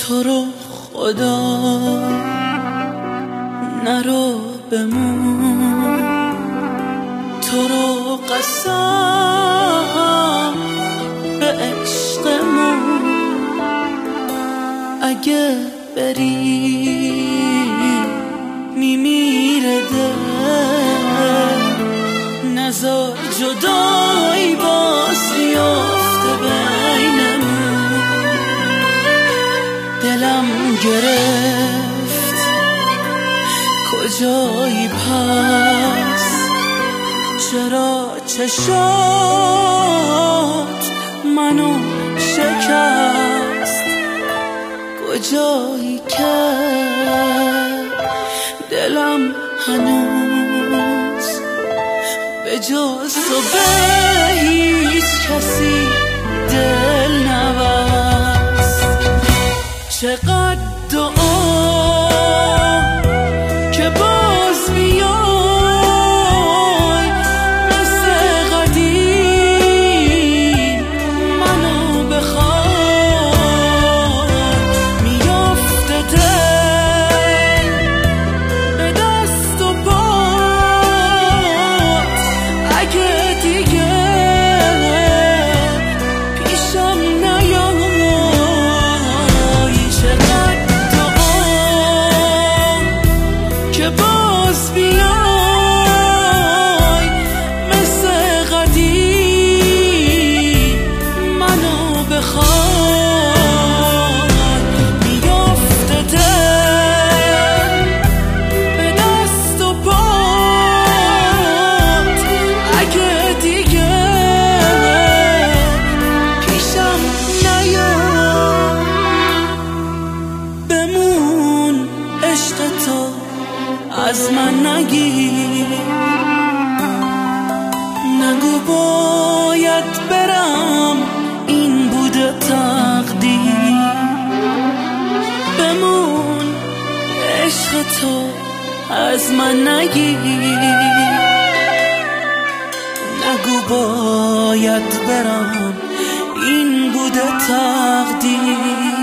تو رو خدا نرو بمون، تو رو قسم به عشقمون، اگه بری میمیره دل، نزار جدایی باز بیافته بینمون. دلم گرفت کجایی پس، چرا چشات منو شکست، کجایی که دلم هنوز به جز تو به هیچ کسی دل نبست. چقدر دعا که باز بیای مثل قدیم منو بخوای، میافته دل به دست و پات، اگه دیگه پیشم نیای. چقدر دعا که باز بیای مثل قدیم منو بخوای، میافته دل به دست و پات، اگه دیگه پیشم نیای. بمون عشق تو از من نگیر، نگو باید برم این بوده تقدیر. بمون عشق تو از من نگیر، نگو باید برم این بوده تقدیر.